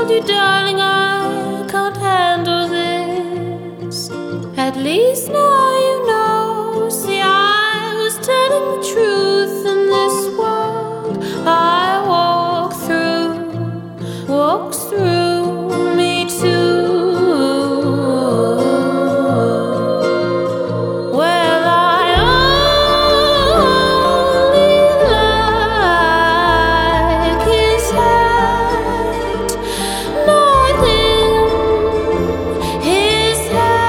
told you, darling, I can't handle this. At least now you know. See, I was telling the truth in this world I walks through me too. Well, I only like his hat, not him. His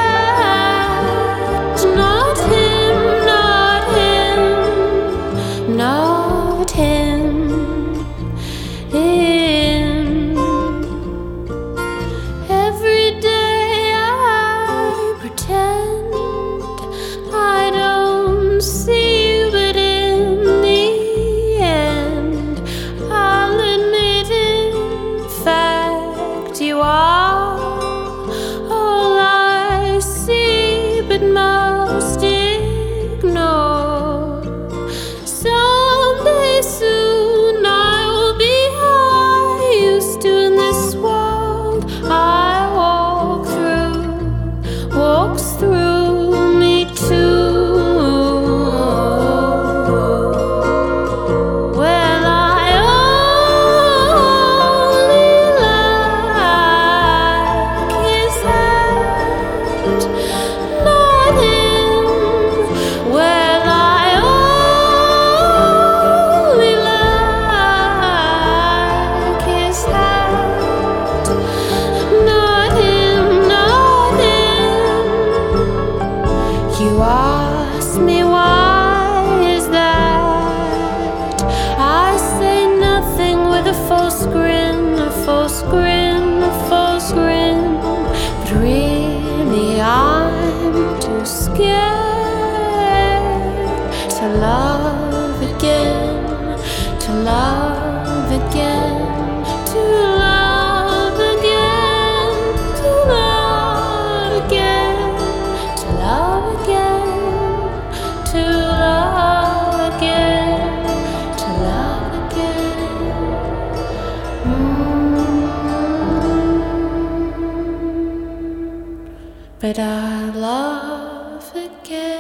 hat, not him, not him, not him. Every day I pretend I don't see you, but in the end I'll admit in fact you are all I see but must ignore. Someday soon I will be how I used to in this world I walks through me too. Well, I only like his hat, not him. Well, I only like his hat, not him, not him. You ask me why is that? I say nothing with a false grin, a false grin, a false grin. But really I'm too scared to love again, to love again, to love again, to love again, to love again, to love again, to love again. But I love again.